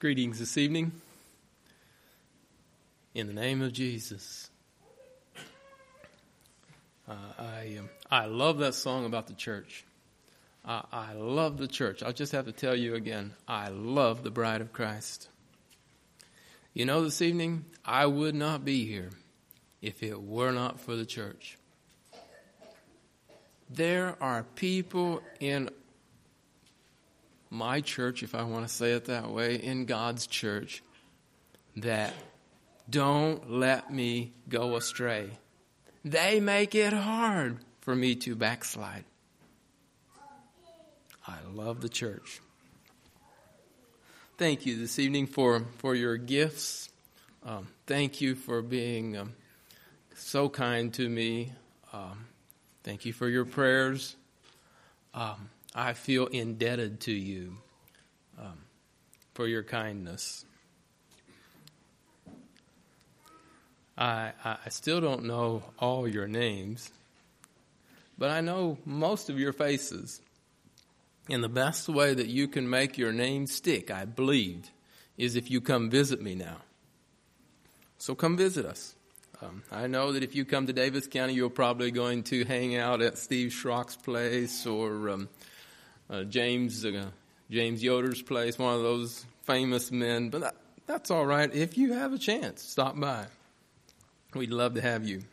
Greetings this evening. In the name of Jesus. I love that song about the church. I love the church. I'll just have to tell you again, I love the bride of Christ. You know, this evening, I would not be here if it were not for the church. There are people in my church, if I want to say it that way, in God's church, that don't let me go astray. They make it hard for me to backslide. I love the church. Thank you this evening for your gifts. Thank you for being so kind to me. Thank you for your prayers. I feel indebted to you for your kindness. I still don't know all your names, but I know most of your faces. And the best way that you can make your name stick, I believe, is if you come visit me now. So come visit us. I know that if you come to Davis County, you're probably going to hang out at Steve Schrock's place or James Yoder's place, one of those famous men. But that's all right. If you have a chance, stop by. We'd love to have you.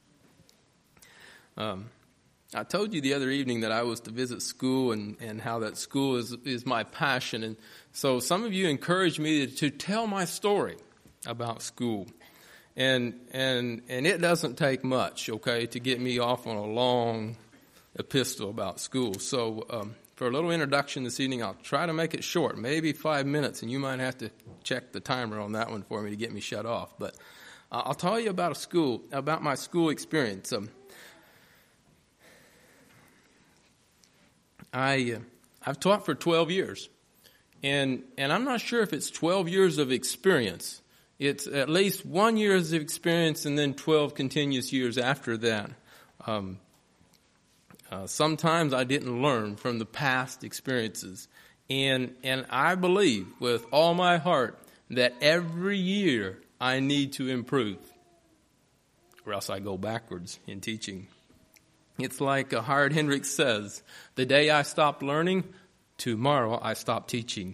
I told you the other evening that I was to visit school and how that school is my passion. And so some of you encouraged me to tell my story about school. And it doesn't take much, okay, to get me off on a long epistle about school. So for a little introduction this evening, I'll try to make it short, maybe 5 minutes, and you might have to check the timer on that one for me to get me shut off. But I'll tell you about my school experience. I've taught for 12 years, and I'm not sure if it's 12 years of experience. It's at least 1 year of experience and then 12 continuous years after that. Sometimes I didn't learn from the past experiences, and I believe with all my heart that every year I need to improve, or else I go backwards in teaching. It's like Howard Hendricks says, the day I stop learning, tomorrow I stop teaching.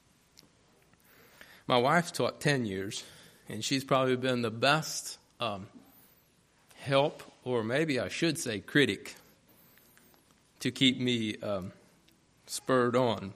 My wife's taught 10 years, and she's probably been the best help, or maybe I should say critic, to keep me spurred on.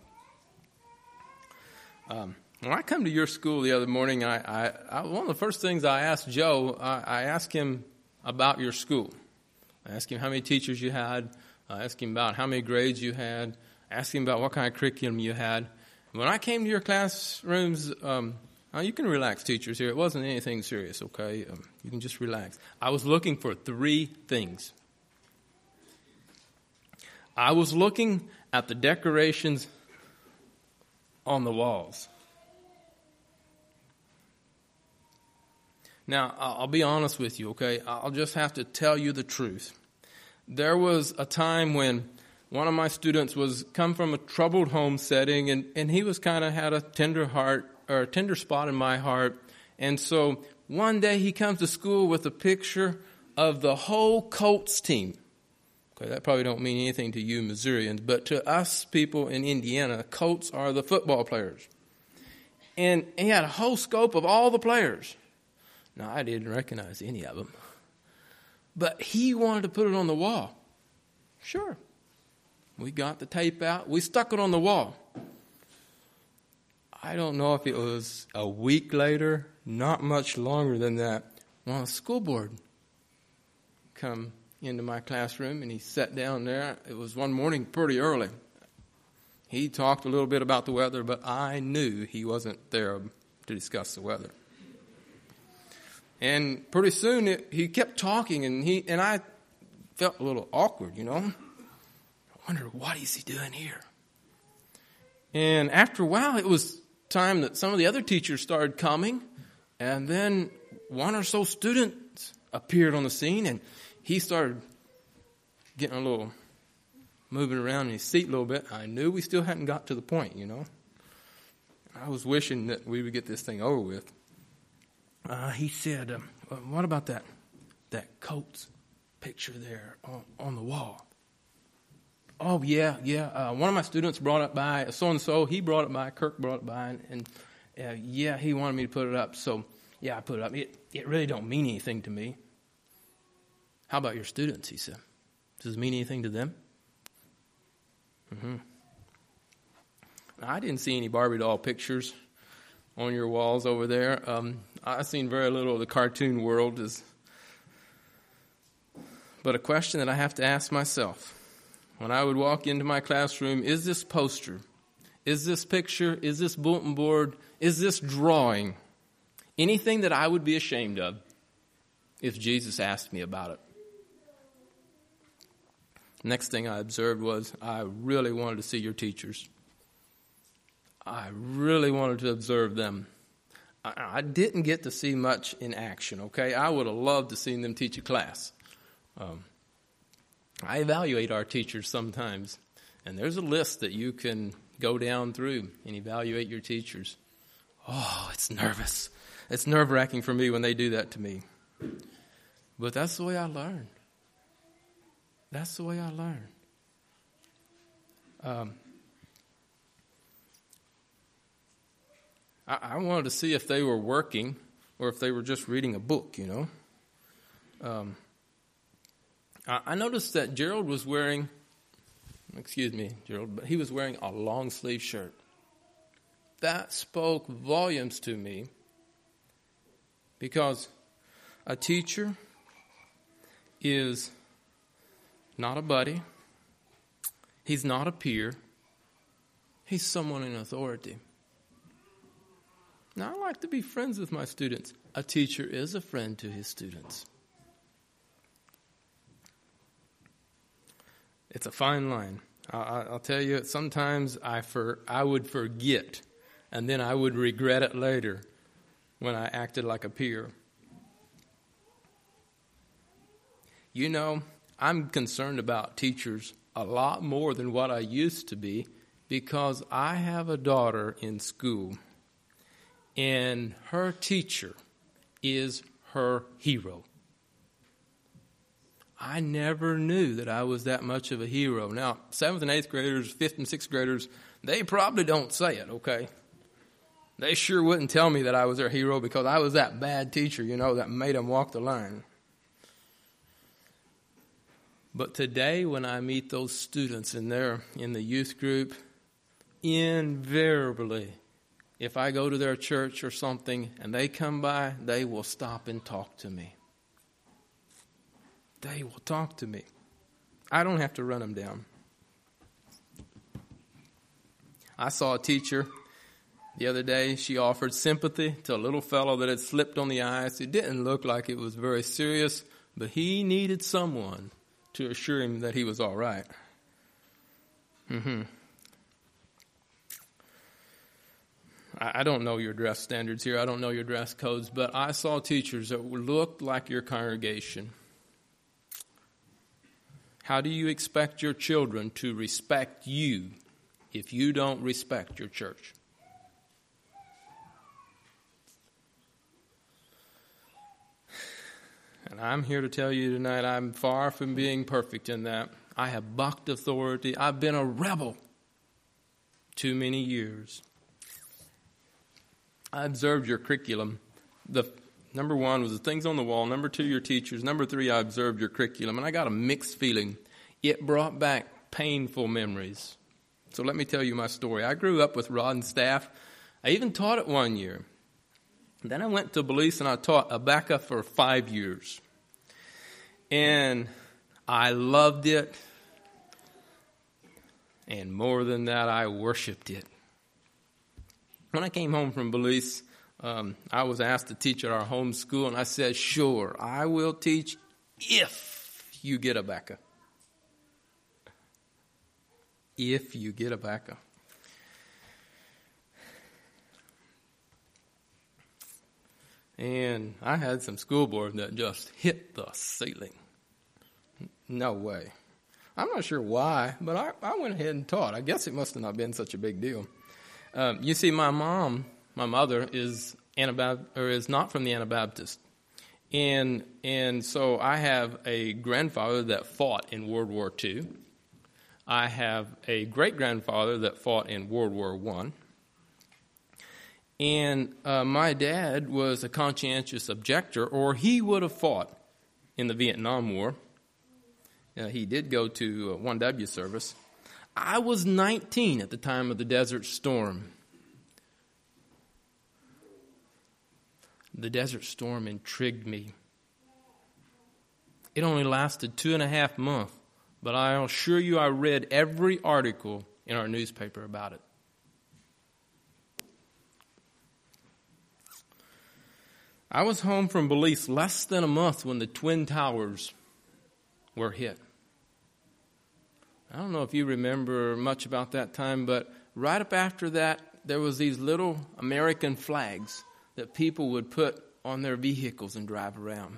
When I come to your school the other morning, I one of the first things I asked Joe, I asked him about your school. I asked him how many teachers you had. I asked him about how many grades you had. I asked him about what kind of curriculum you had. When I came to your classrooms, you can relax, teachers, here. It wasn't anything serious, okay? You can just relax. I was looking for 3 things. I was looking at the decorations on the walls. Now, I'll be honest with you, okay? I'll just have to tell you the truth. There was a time when one of my students was come from a troubled home setting, and he was kind of had a tender heart, or a tender spot in my heart. And so one day he comes to school with a picture of the whole Colts team. Okay, that probably don't mean anything to you Missourians, but to us people in Indiana, Colts are the football players. And he had a whole scope of all the players. Now, I didn't recognize any of them. But he wanted to put it on the wall. Sure. We got the tape out. We stuck it on the wall. I don't know if it was a week later, not much longer than that, when the school board come into my classroom, and he sat down there. It was one morning pretty early. He talked a little bit about the weather, but I knew he wasn't there to discuss the weather. And pretty soon he kept talking, and I felt a little awkward, you know. I wondered, what is he doing here? And after a while, it was time that some of the other teachers started coming, and then one or so students appeared on the scene, and he started getting a little moving around in his seat a little bit. I knew we still hadn't got to the point, you know. I was wishing that we would get this thing over with. He said, what about that Coates picture there on the wall? Oh, yeah. One of my students brought it by, so-and-so, he brought it by, Kirk brought it by, and he wanted me to put it up. So, I put it up. It really don't mean anything to me. How about your students, he said. Does it mean anything to them? I didn't see any Barbie doll pictures on your walls over there. I've seen very little of the cartoon world. But a question that I have to ask myself when I would walk into my classroom, is this poster, is this picture, is this bulletin board, is this drawing anything that I would be ashamed of if Jesus asked me about it? Next thing I observed was I really wanted to see your teachers. I really wanted to observe them. I didn't get to see much in action, okay? I would have loved to see them teach a class. I evaluate our teachers sometimes, and there's a list that you can go down through and evaluate your teachers. Oh, it's nervous. It's nerve-wracking for me when they do that to me. But that's the way I learn. That's the way I learn. I wanted to see if they were working or if they were just reading a book, you know. I noticed that Gerald was wearing, but he was wearing a long sleeve shirt. That spoke volumes to me because a teacher is not a buddy. He's not a peer. He's someone in authority. Now, I like to be friends with my students. A teacher is a friend to his students. It's a fine line. I'll tell you, sometimes I would forget, and then I would regret it later when I acted like a peer. You know, I'm concerned about teachers a lot more than what I used to be because I have a daughter in school, and her teacher is her hero. I never knew that I was that much of a hero. Now, 7th and 8th graders, 5th and 6th graders, they probably don't say it, okay? They sure wouldn't tell me that I was their hero because I was that bad teacher, you know, that made them walk the line. But today, when I meet those students in the youth group, invariably, if I go to their church or something and they come by, they will stop and talk to me. They will talk to me. I don't have to run them down. I saw a teacher the other day. She offered sympathy to a little fellow that had slipped on the ice. It didn't look like it was very serious, but he needed someone to assure him that he was all right. I don't know your dress standards here. I don't know your dress codes, but I saw teachers that looked like your congregation. How do you expect your children to respect you if you don't respect your church? And I'm here to tell you tonight, I'm far from being perfect in that. I have bucked authority. I've been a rebel too many years. I observed your curriculum. Number 1 was the things on the wall. Number 2, your teachers. Number 3, I observed your curriculum. And I got a mixed feeling. It brought back painful memories. So let me tell you my story. I grew up with rod and staff. I even taught it 1 year. Then I went to Belize and I taught Habakkuk for 5 years. And I loved it. And more than that, I worshiped it. When I came home from Belize, I was asked to teach at our home school, and I said, sure, I will teach if you get Habakkuk. If you get Habakkuk. And I had some school board that just hit the ceiling. No way. I'm not sure why, but I went ahead and taught. I guess it must have not been such a big deal. You see, my mother is not from the Anabaptist. And so I have a grandfather that fought in World War II. I have a great-grandfather that fought in World War I. And my dad was a conscientious objector, or he would have fought in the Vietnam War. He did go to 1W service. I was 19 at the time of the Desert Storm. The Desert Storm intrigued me. It only lasted 2.5 months, but I assure you I read every article in our newspaper about it. I was home from Belize less than a month when the Twin Towers were hit. I don't know if you remember much about that time, but right up after that, there was these little American flags that people would put on their vehicles and drive around.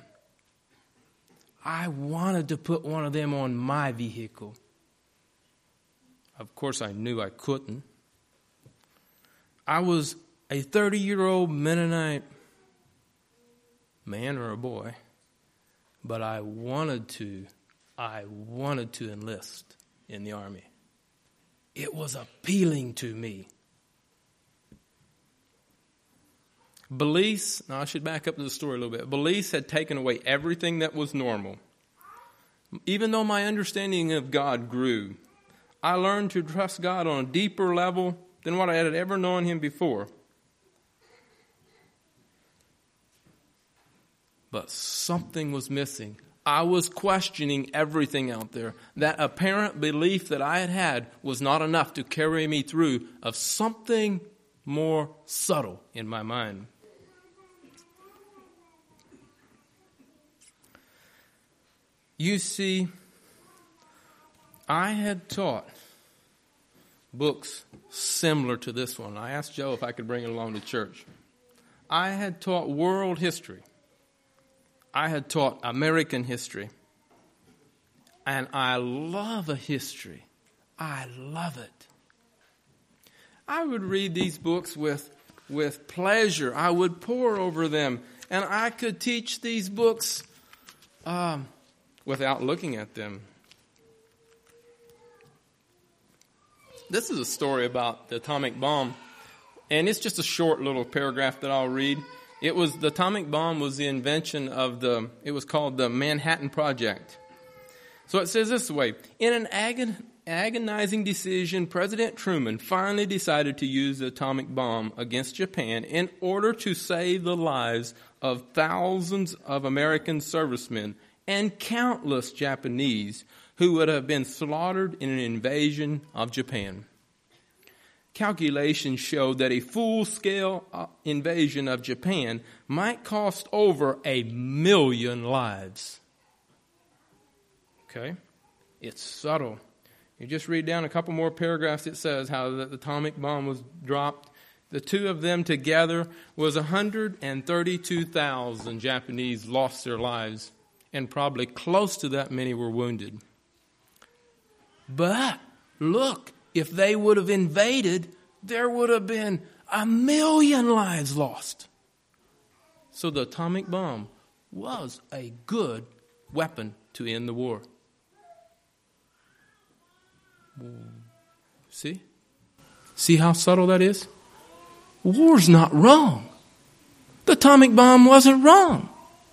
I wanted to put one of them on my vehicle. Of course, I knew I couldn't. I was a 30-year-old Mennonite man or a boy, but I wanted to enlist in the Army. It was appealing to me. Belize, now I should back up to the story a little bit. Belize had taken away everything that was normal. Even though my understanding of God grew, I learned to trust God on a deeper level than what I had ever known Him before. But something was missing. I was questioning everything out there. That apparent belief that I had was not enough to carry me through of something more subtle in my mind. You see, I had taught books similar to this one. I asked Joe if I could bring it along to church. I had taught world history. I had taught American history. And I love a history. I love it. I would read these books with pleasure. I would pore over them. And I could teach these books without looking at them. This is a story about the atomic bomb. And it's just a short little paragraph that I'll read. The atomic bomb was the invention of it was called the Manhattan Project. So it says this way: in an agonizing decision, President Truman finally decided to use the atomic bomb against Japan in order to save the lives of thousands of American servicemen and countless Japanese who would have been slaughtered in an invasion of Japan. Calculations showed that a full-scale invasion of Japan might cost over 1 million lives. Okay? It's subtle. You just read down a couple more paragraphs. It says how the atomic bomb was dropped. The two of them together was 132,000 Japanese lost their lives, and probably close to that many were wounded. But look, if they would have invaded, there would have been 1 million lives lost. So the atomic bomb was a good weapon to end the war. See? See how subtle that is? War's not wrong. The atomic bomb wasn't wrong.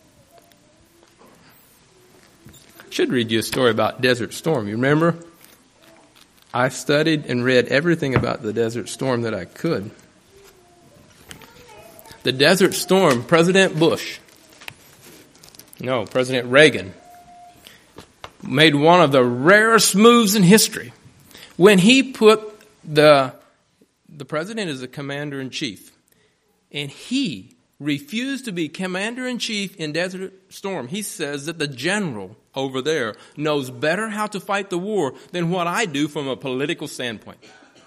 I should read you a story about Desert Storm. You remember? I studied and read everything about the Desert Storm that I could. The Desert Storm, President Reagan, made one of the rarest moves in history when he put the president as a commander-in-chief, and he refused to be commander-in-chief in Desert Storm. He says that the general over there knows better how to fight the war than what I do from a political standpoint.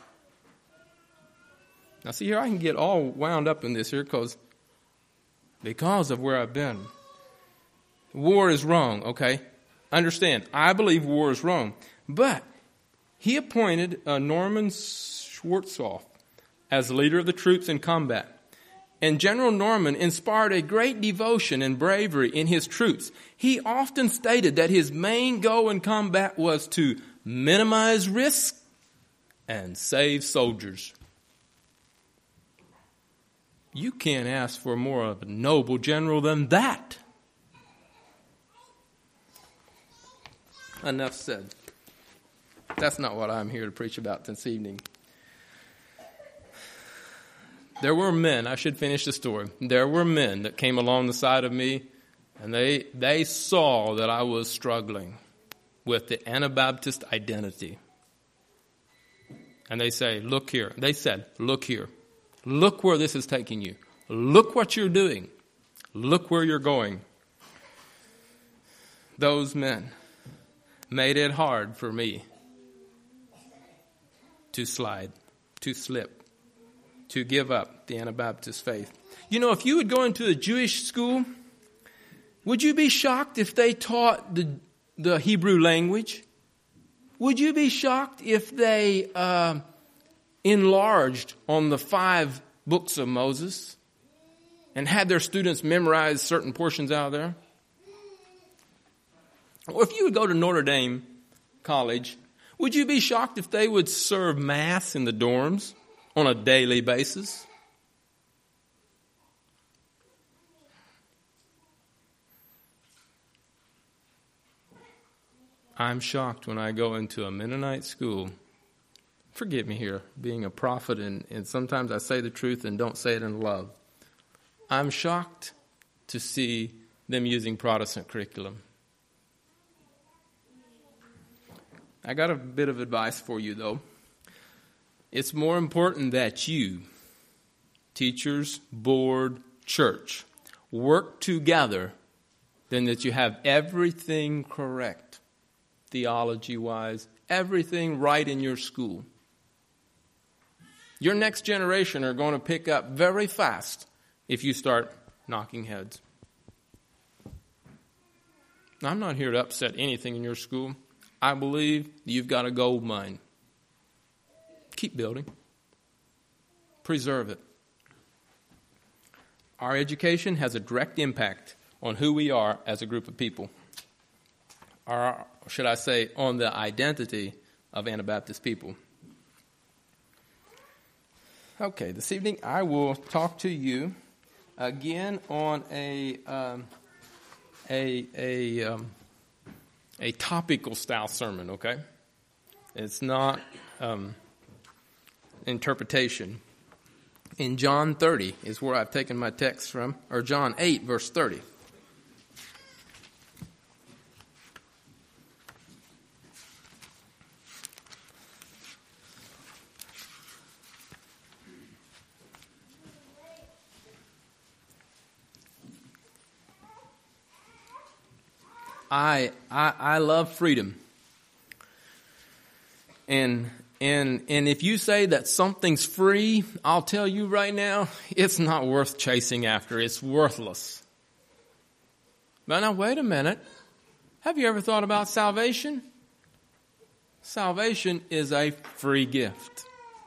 Now see here, I can get all wound up in this here because of where I've been. War is wrong, okay? Understand, I believe war is wrong. But he appointed Norman Schwarzkopf as leader of the troops in combat. And General Norman inspired a great devotion and bravery in his troops. He often stated that his main goal in combat was to minimize risk and save soldiers. You can't ask for more of a noble general than that. Enough said. That's not what I'm here to preach about this evening. There were men, I should finish the story. There were men that came along the side of me, and they saw that I was struggling with the Anabaptist identity. And they say, look here. They said, look here. Look where this is taking you. Look what you're doing. Look where you're going. Those men made it hard for me to slide, to slip, to give up the Anabaptist faith. You know, if you would go into a Jewish school, would you be shocked if they taught the Hebrew language? Would you be shocked if they enlarged on the 5 books of Moses and had their students memorize certain portions out of there? Or if you would go to Notre Dame College, would you be shocked if they would serve Mass in the dorms on a daily basis? I'm shocked when I go into a Mennonite school. Forgive me here, being a prophet, and sometimes I say the truth and don't say it in love. I'm shocked to see them using Protestant curriculum. I got a bit of advice for you, though. It's more important that you, teachers, board, church, work together than that you have everything correct, theology-wise, everything right in your school. Your next generation are going to pick up very fast if you start knocking heads. I'm not here to upset anything in your school. I believe you've got a gold mine. Keep building. Preserve it. Our education has a direct impact on who we are as a group of people. Or should I say, on the identity of Anabaptist people. Okay, this evening I will talk to you again on a topical style sermon, okay? It's not interpretation. In John 30 is where I've taken my text from, or John 8, verse 30. I love freedom. And if you say that something's free, I'll tell you right now, it's not worth chasing after. It's worthless. But now wait a minute. Have you ever thought about salvation? Salvation is a free gift.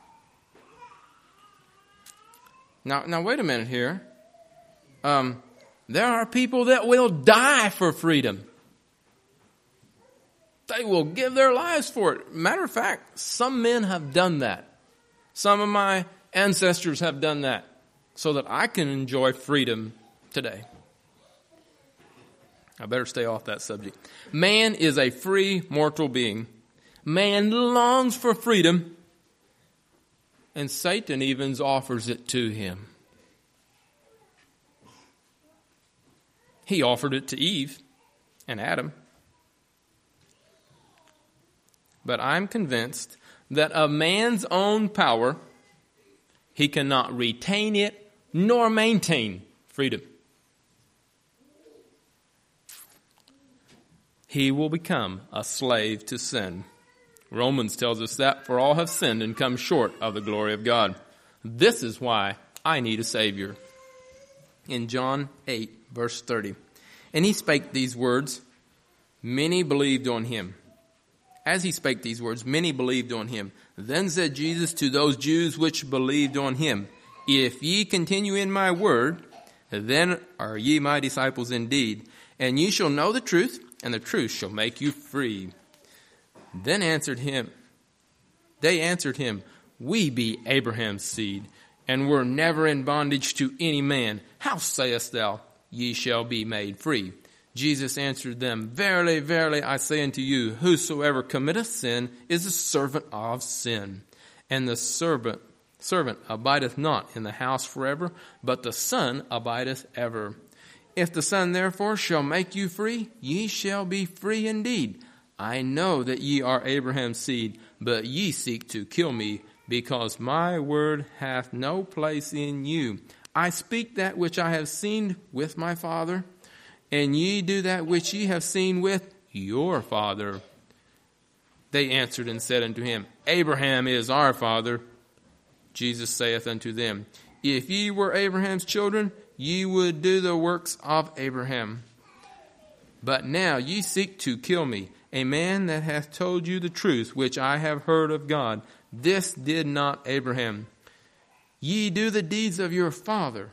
Now wait a minute here. There are people that will die for freedom. They will give their lives for it. Matter of fact, some men have done that. Some of my ancestors have done that so that I can enjoy freedom today. I better stay off that subject. Man is a free mortal being. Man longs for freedom, and Satan even offers it to him. He offered it to Eve and Adam. But I'm convinced that of man's own power, he cannot retain it nor maintain freedom. He will become a slave to sin. Romans tells us that, for all have sinned and come short of the glory of God. This is why I need a Savior. In John 8, verse 30, and he spake these words, many believed on him. As he spake these words, many believed on him. Then said Jesus to those Jews which believed on him, If ye continue in my word, then are ye my disciples indeed, and ye shall know the truth, and the truth shall make you free. They answered him, We be Abraham's seed, and were never in bondage to any man. How sayest thou, ye shall be made free? Jesus answered them, Verily, verily, I say unto you, whosoever committeth sin is a servant of sin. And the servant abideth not in the house forever, but the Son abideth ever. If the Son therefore shall make you free, ye shall be free indeed. I know that ye are Abraham's seed, but ye seek to kill me, because my word hath no place in you. I speak that which I have seen with my Father, and ye do that which ye have seen with your father. They answered and said unto him, Abraham is our father. Jesus saith unto them, If ye were Abraham's children, ye would do the works of Abraham. But now ye seek to kill me, a man that hath told you the truth, which I have heard of God. This did not Abraham. Ye do the deeds of your father.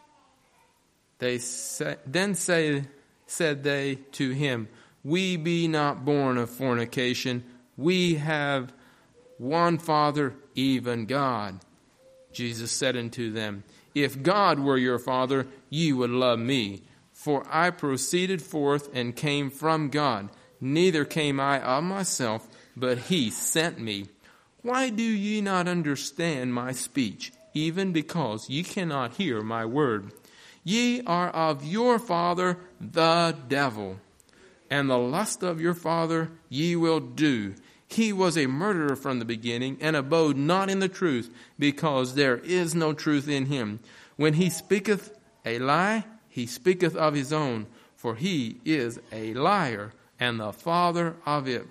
Said they to him, We be not born of fornication. We have one Father, even God. Jesus said unto them, If God were your Father, ye would love me. For I proceeded forth and came from God. Neither came I of myself, but he sent me. Why do ye not understand my speech, even because ye cannot hear my word? Ye are of your father the devil, and the lust of your father ye will do. He was a murderer from the beginning, and abode not in the truth, because there is no truth in him. When he speaketh a lie, he speaketh of his own, for he is a liar, and the father of it.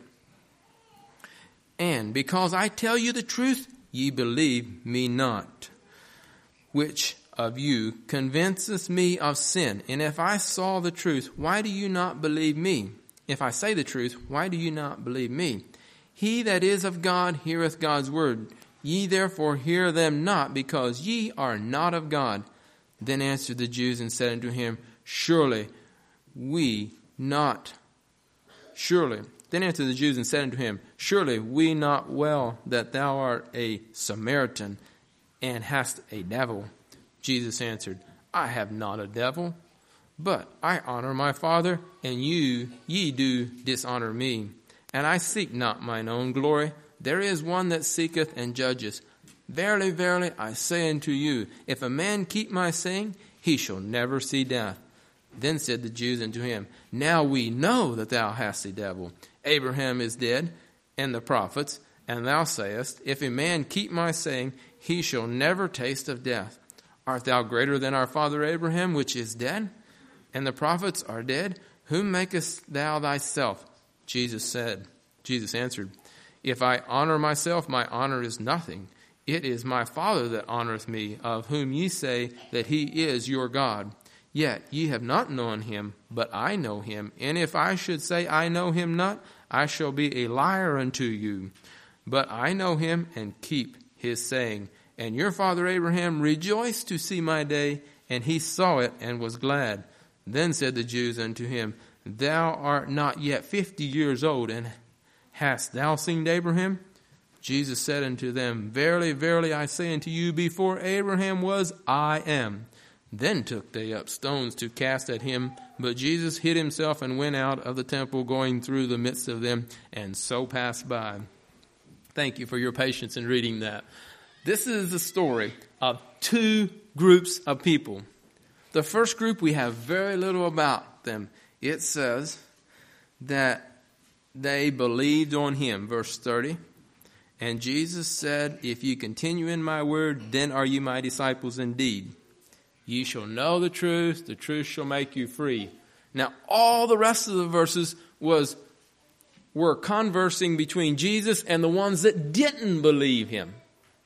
And because I tell you the truth, ye believe me not. Which of you convinces me of sin? And if I saw the truth, why do you not believe me? If I say the truth, why do you not believe me? He that is of God heareth God's word. Ye therefore hear them not, because ye are not of God. Then answered the Jews and said unto him, Then answered the Jews and said unto him, Surely we not well that thou art a Samaritan, and hast a devil? Jesus answered, I have not a devil, but I honor my Father, and ye do dishonor me. And I seek not mine own glory. There is one that seeketh and judgeth. Verily, verily, I say unto you, if a man keep my saying, he shall never see death. Then said the Jews unto him, Now we know that thou hast a devil. Abraham is dead, and the prophets, and thou sayest, If a man keep my saying, he shall never taste of death. Art thou greater than our father Abraham, which is dead? And the prophets are dead? Whom makest thou thyself? Jesus answered, If I honor myself, my honor is nothing. It is my Father that honoreth me, of whom ye say that he is your God. Yet ye have not known him, but I know him. And if I should say I know him not, I shall be a liar unto you. But I know him, and keep his saying. And your father Abraham rejoiced to see my day, and he saw it, and was glad. Then said the Jews unto him, Thou art not yet 50 years old, and hast thou seen Abraham? Jesus said unto them, Verily, verily, I say unto you, before Abraham was, I am. Then took they up stones to cast at him, but Jesus hid himself and went out of the temple, going through the midst of them, and so passed by. Thank you for your patience in reading that. This is the story of two groups of people. The first group, we have very little about them. It says that they believed on him, verse 30. And Jesus said, If you continue in my word, then are you my disciples indeed. Ye shall know the truth shall make you free. Now, all the rest of the verses were conversing between Jesus and the ones that didn't believe him.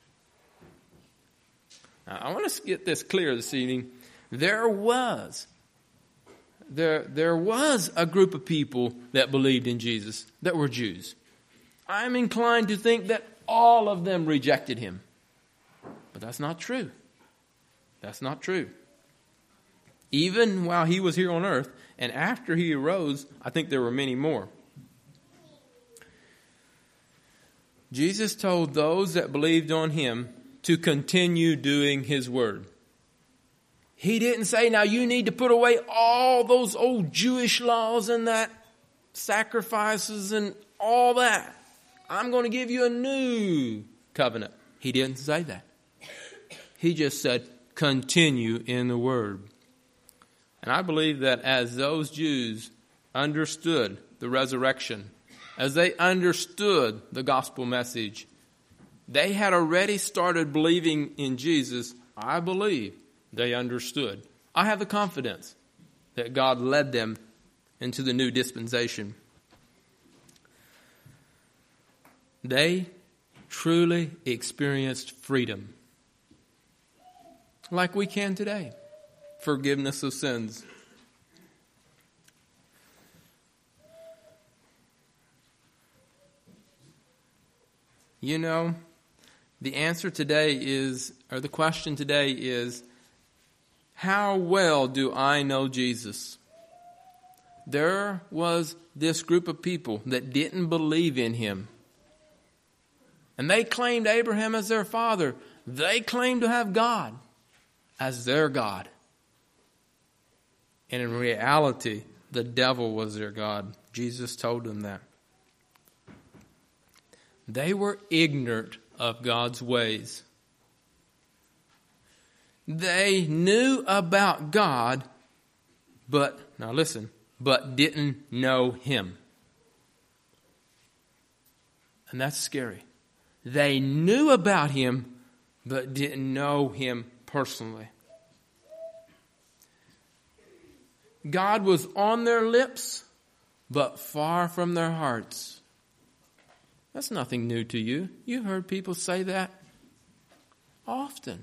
Now, I want to get this clear this evening. There was a group of people that believed in Jesus that were Jews. I'm inclined to think that all of them rejected him. But that's not true. That's not true. Even while he was here on earth, and after he arose, I think there were many more. Jesus told those that believed on him to continue doing his word. He didn't say, now you need to put away all those old Jewish laws and that sacrifices and all that. I'm going to give you a new covenant. He didn't say that. He just said, continue in the word. And I believe that as those Jews understood the resurrection, as they understood the gospel message, they had already started believing in Jesus. I believe they understood. I have the confidence that God led them into the new dispensation. They truly experienced freedom, like we can today. Forgiveness of sins. You know, the answer today is, or the question today is, how well do I know Jesus? There was this group of people that didn't believe in him. And they claimed Abraham as their father. They claimed to have God as their God. And in reality, the devil was their God. Jesus told them that. They were ignorant of God's ways. They knew about God, but didn't know him. And that's scary. They knew about him, but didn't know him personally. God was on their lips, but far from their hearts. That's nothing new to you. You've heard people say that often.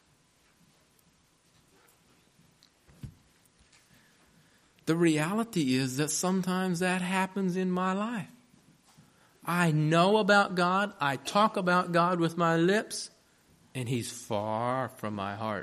The reality is that sometimes that happens in my life. I know about God, I talk about God with my lips, and he's far from my heart.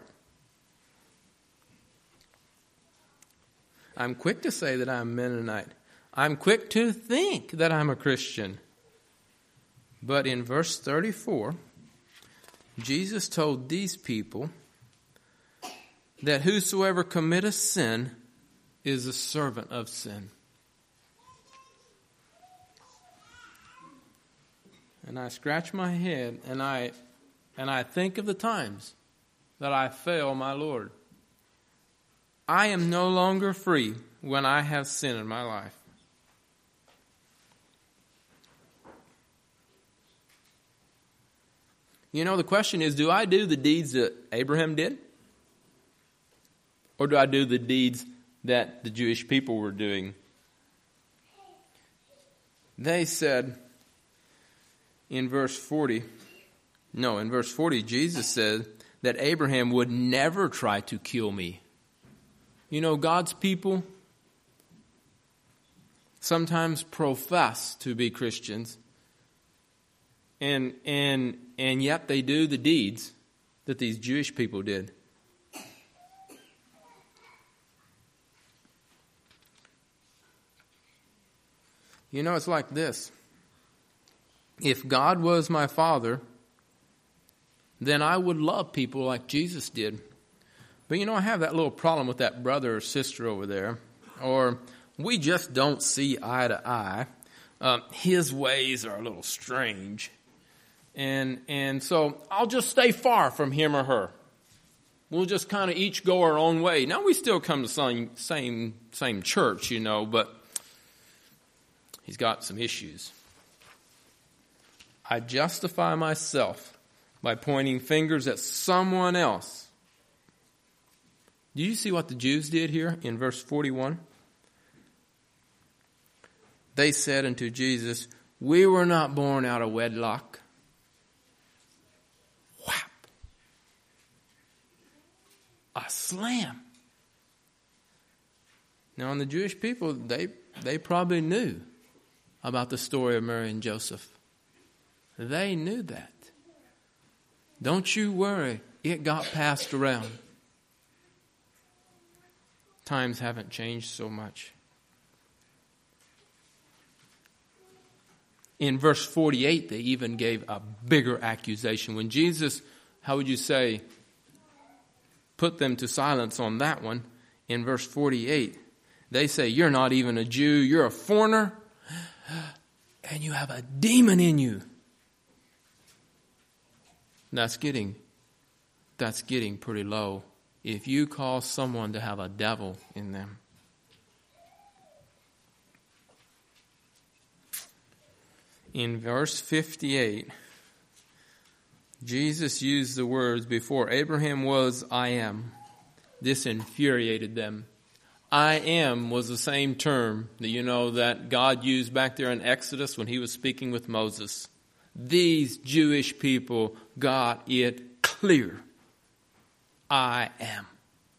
I'm quick to say that I'm Mennonite. I'm quick to think that I'm a Christian. But in verse 34, Jesus told these people that whosoever committeth sin is a servant of sin. And I scratch my head and I think of the times that I fail my Lord. I am no longer free when I have sin in my life. You know, the question is, do I do the deeds that Abraham did? Or do I do the deeds that the Jewish people were doing? They said in verse 40, Jesus said that Abraham would never try to kill me. You know, God's people sometimes profess to be Christians, and yet they do the deeds that these Jewish people did. You know, it's like this. If God was my Father, then I would love people like Jesus did. But you know, I have that little problem with that brother or sister over there. Or we just don't see eye to eye. His ways are a little strange. And so I'll just stay far from him or her. We'll just kind of each go our own way. Now we still come to the same church, you know, but he's got some issues. I justify myself by pointing fingers at someone else. Do you see what the Jews did here in verse 41? They said unto Jesus, we were not born out of wedlock. Whap. A slam. Now, in the Jewish people, they probably knew about the story of Mary and Joseph. They knew that. Don't you worry, it got passed around. Times haven't changed so much. In verse 48, they even gave a bigger accusation. When Jesus, how would you say, put them to silence on that one, in verse 48, they say, you're not even a Jew, you're a foreigner, and you have a demon in you. That's getting pretty low. If you cause someone to have a devil in them. In verse 58, Jesus used the words, before Abraham was, I am. This infuriated them. I am was the same term that God used back there in Exodus when he was speaking with Moses. These Jewish people got it clear. I am.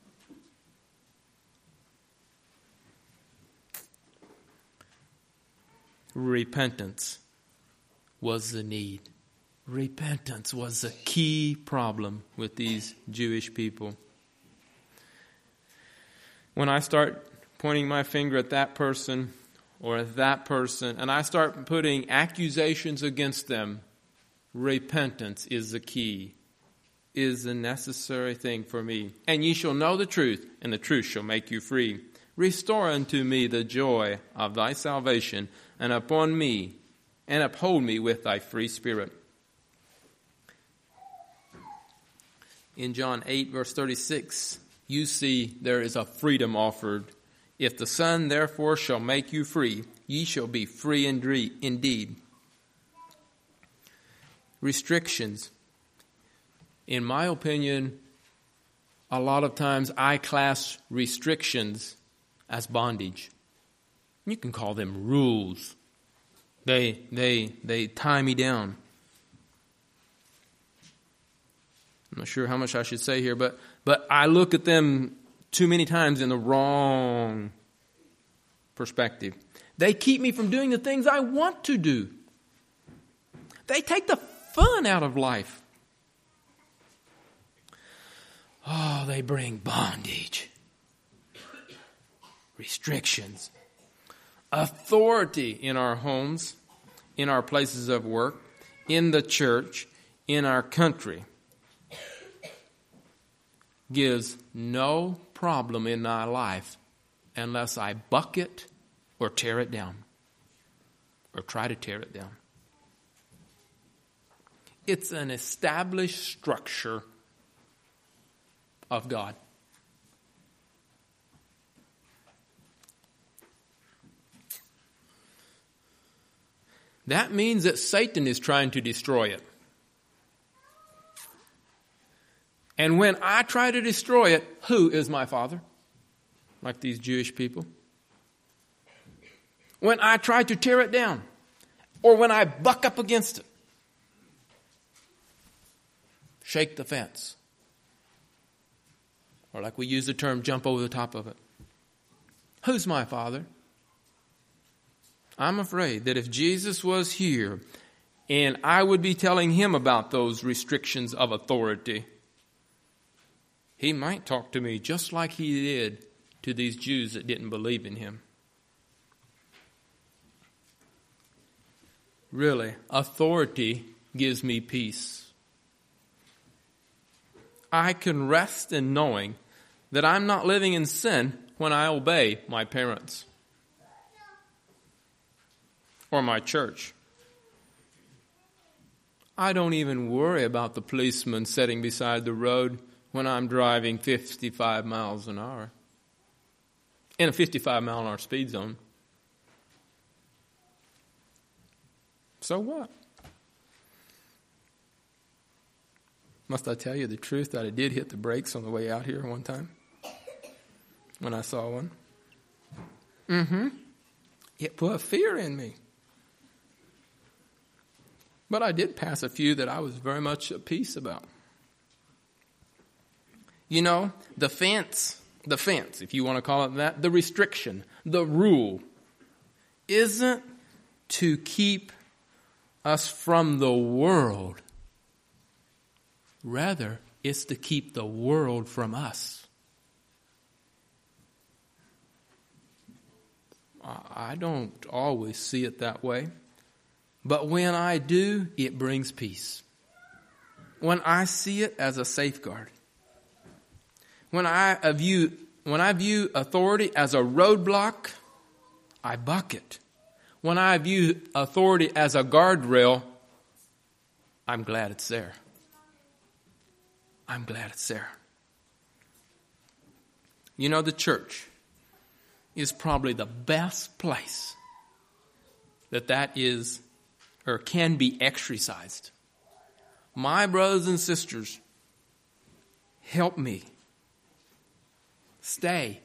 Repentance was the need. Repentance was the key problem with these Jewish people. When I start pointing my finger at that person or at that person, and I start putting accusations against them, repentance is the key, is the necessary thing for me. And ye shall know the truth, and the truth shall make you free. Restore unto me the joy of thy salvation, and upon me, and uphold me with thy free spirit. In John 8, verse 36, you see there is a freedom offered. If the Son therefore shall make you free, ye shall be free indeed. Restrictions. In my opinion, a lot of times I class restrictions as bondage. You can call them rules. They tie me down. I'm not sure how much I should say here, but I look at them too many times in the wrong perspective. They keep me from doing the things I want to do. They take the fun out of life. Oh, they bring bondage, restrictions, authority in our homes, in our places of work, in the church, in our country. Gives no problem in my life unless I buck it or tear it down or try to tear it down. It's an established structure of God. That means that Satan is trying to destroy it. And when I try to destroy it, who is my father? Like these Jewish people. When I try to tear it down, or when I buck up against it, shake the fence, or like we use the term, jump over the top of it. Who's my father? I'm afraid that if Jesus was here and I would be telling him about those restrictions of authority, he might talk to me just like he did to these Jews that didn't believe in him. Really, authority gives me peace. I can rest in knowing that I'm not living in sin when I obey my parents or my church. I don't even worry about the policeman sitting beside the road when I'm driving 55 miles an hour in a 55-mile-an-hour speed zone. So what? Must I tell you the truth that I did hit the brakes on the way out here one time when I saw one? It put fear in me. But I did pass a few that I was very much at peace about. You know, the fence, if you want to call it that, the restriction, the rule, isn't to keep us from the world. Rather, it's to keep the world from us. I don't always see it that way. But when I do, it brings peace. When I see it as a safeguard. When I view authority as a roadblock, I buck it. When I view authority as a guardrail, I'm glad it's there. I'm glad it's there. You know, the church is probably the best place that is or can be exercised. My brothers and sisters, help me stay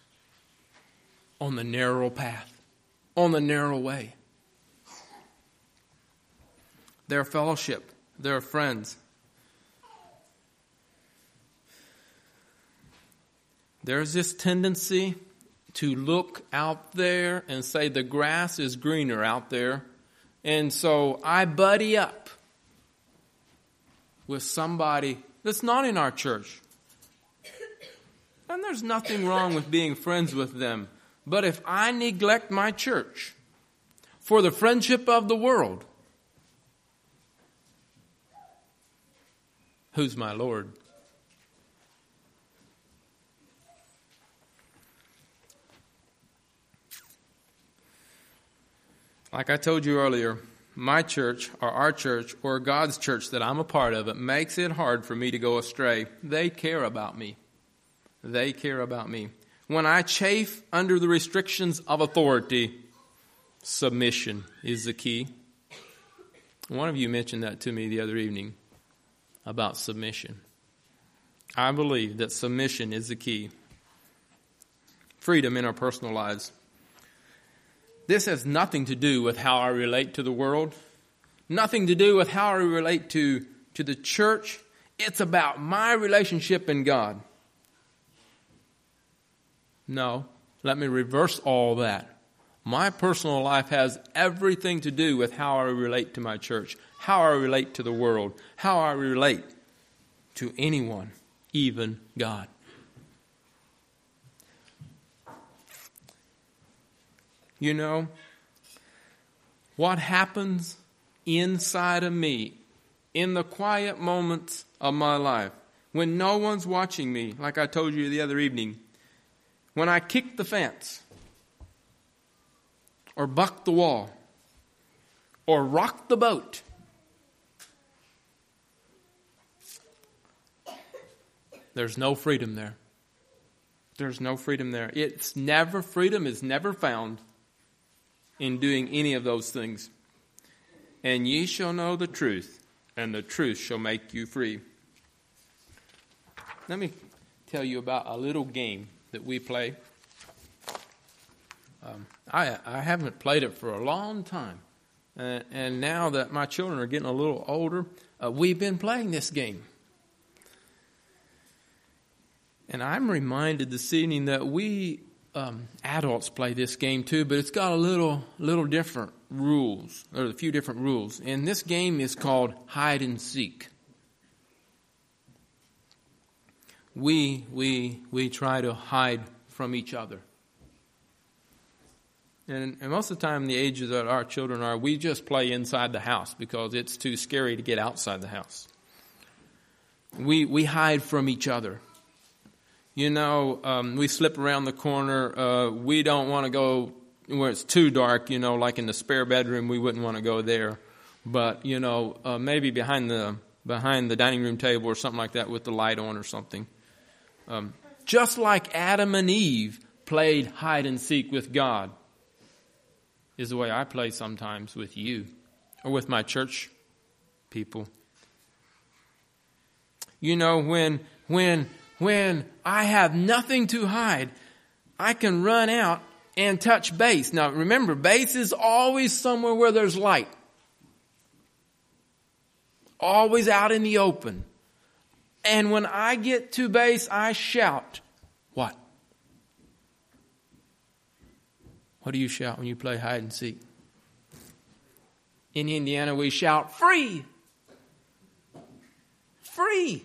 on the narrow path, on the narrow way. Their fellowship, their friends. There's this tendency to look out there and say the grass is greener out there. And so I buddy up with somebody that's not in our church. And there's nothing wrong with being friends with them. But if I neglect my church for the friendship of the world, who's my Lord? Like I told you earlier, my church, or our church, or God's church that I'm a part of, it makes it hard for me to go astray. They care about me. They care about me. When I chafe under the restrictions of authority, submission is the key. One of you mentioned that to me the other evening about submission. I believe that submission is the key. Freedom in our personal lives. This has nothing to do with how I relate to the world. Nothing to do with how I relate to the church. It's about my relationship in God. No, let me reverse all that. My personal life has everything to do with how I relate to my church, how I relate to the world, how I relate to anyone, even God. You know, what happens inside of me in the quiet moments of my life, when no one's watching me, like I told you the other evening, when I kick the fence, or buck the wall, or rock the boat, there's no freedom there. There's no freedom there. Freedom is never found in doing any of those things. And ye shall know the truth, and the truth shall make you free. Let me tell you about a little game that we play. I haven't played it for a long time. And now that my children are getting a little older, we've been playing this game. And I'm reminded this evening that we adults play this game too, but it's got a little different rules, or a few different rules. And this game is called hide and seek. We try to hide from each other. And most of the time, the ages that our children are, we just play inside the house because it's too scary to get outside the house. We hide from each other. You know, we slip around the corner. We don't want to go where it's too dark, you know, like in the spare bedroom. We wouldn't want to go there. But, you know, maybe behind the dining room table or something like that with the light on or something. Just like Adam and Eve played hide and seek with God is the way I play sometimes with you or with my church people. You know, when I have nothing to hide, I can run out and touch base. Now, remember, base is always somewhere where there's light. Always out in the open. And when I get to base, I shout. What? What do you shout when you play hide and seek? In Indiana, we shout, free! Free!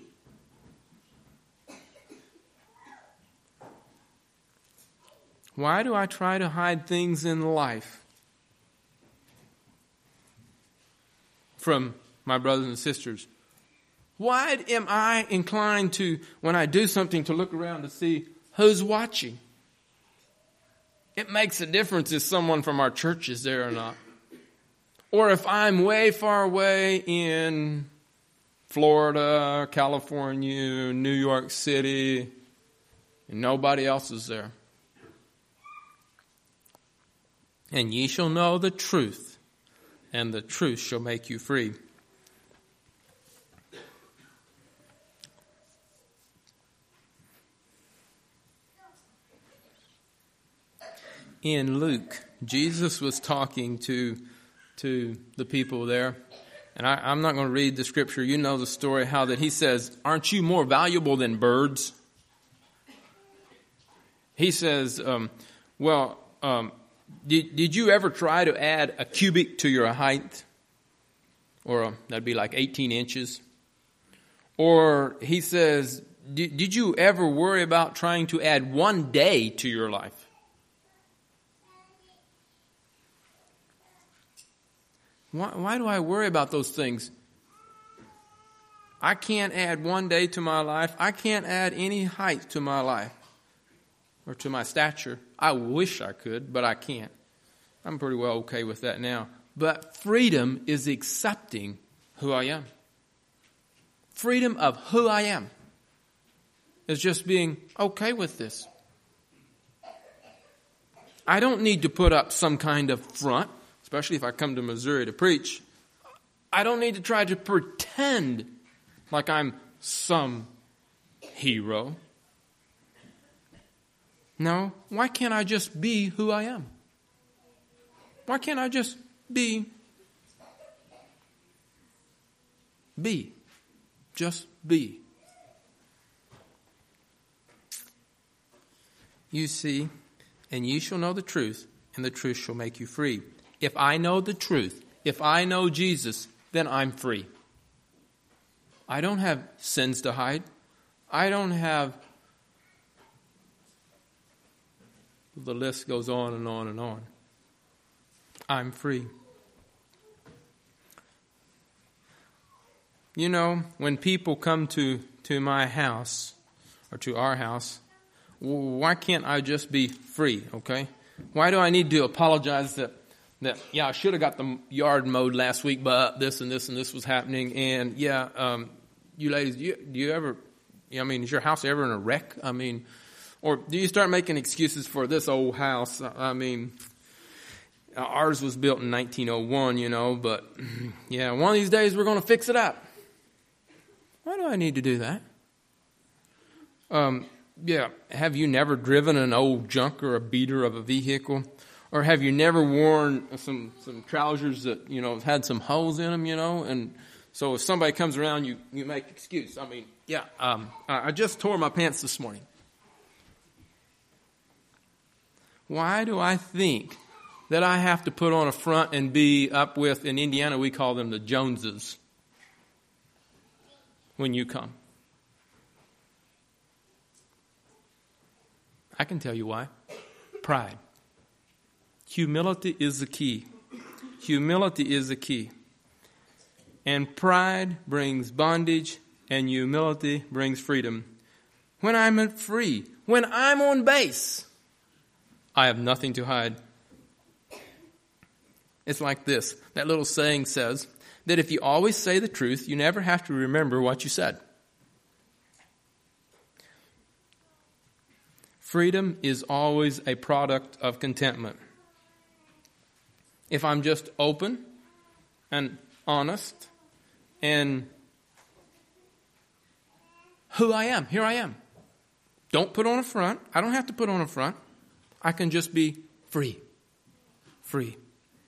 Why do I try to hide things in life from my brothers and sisters? Why am I inclined to, when I do something, to look around to see who's watching? It makes a difference if someone from our church is there or not. Or if I'm way far away in Florida, California, New York City, and nobody else is there. And ye shall know the truth, and the truth shall make you free. In Luke, Jesus was talking to the people there. And I'm not going to read the scripture. You know the story, how that he says, aren't you more valuable than birds? He says, did you ever try to add a cubit to your height? Or that'd be like 18 inches. Or he says, did you ever worry about trying to add one day to your life? Why do I worry about those things? I can't add one day to my life. I can't add any height to my life or to my stature. I wish I could, but I can't. I'm pretty well okay with that now. But freedom is accepting who I am. Freedom of who I am is just being okay with this. I don't need to put up some kind of front. Especially if I come to Missouri to preach, I don't need to try to pretend like I'm some hero. No, why can't I just be who I am? Why can't I just be? Be. Just be. You see, and ye shall know the truth, and the truth shall make you free. If I know the truth, if I know Jesus, then I'm free. I don't have sins to hide. I don't have... The list goes on and on and on. I'm free. You know, when people come to my house, or to our house, why can't I just be free, okay? Why do I need to apologize that I should have got the yard mowed last week, but this and this and this was happening. And you ladies, do you ever, is your house ever in a wreck? Or do you start making excuses for this old house? Ours was built in 1901, but one of these days we're going to fix it up. Why do I need to do that? Have you never driven an old junk or a beater of a vehicle? Or have you never worn some trousers that, had some holes in them, and so if somebody comes around, you make excuse. I just tore my pants this morning. Why do I think that I have to put on a front and be up with, in Indiana we call them the Joneses, when you come? I can tell you why. Pride. Humility is the key. Humility is the key. And pride brings bondage, and humility brings freedom. When I'm free, when I'm on base, I have nothing to hide. It's like this. That little saying says that if you always say the truth, you never have to remember what you said. Freedom is always a product of contentment. If I'm just open and honest and who I am, here I am. Don't put on a front. I don't have to put on a front. I can just be free. Free.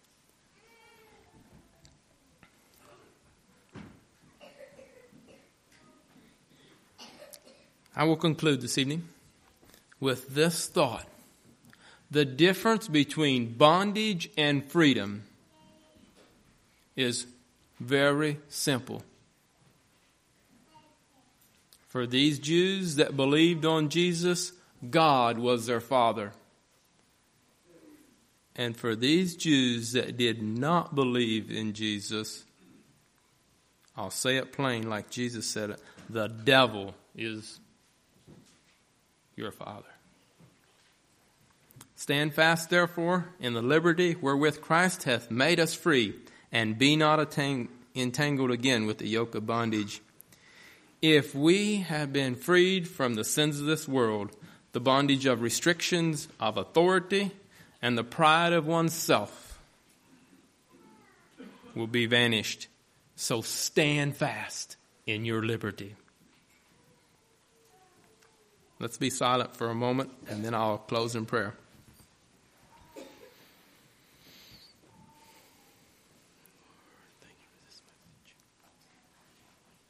I will conclude this evening with this thought. The difference between bondage and freedom is very simple. For these Jews that believed on Jesus, God was their Father. And for these Jews that did not believe in Jesus, I'll say it plain like Jesus said it, the devil is your father. Stand fast, therefore, in the liberty wherewith Christ hath made us free, and be not entangled again with the yoke of bondage. If we have been freed from the sins of this world, the bondage of restrictions, of authority, and the pride of oneself will be vanished. So stand fast in your liberty. Let's be silent for a moment, and then I'll close in prayer.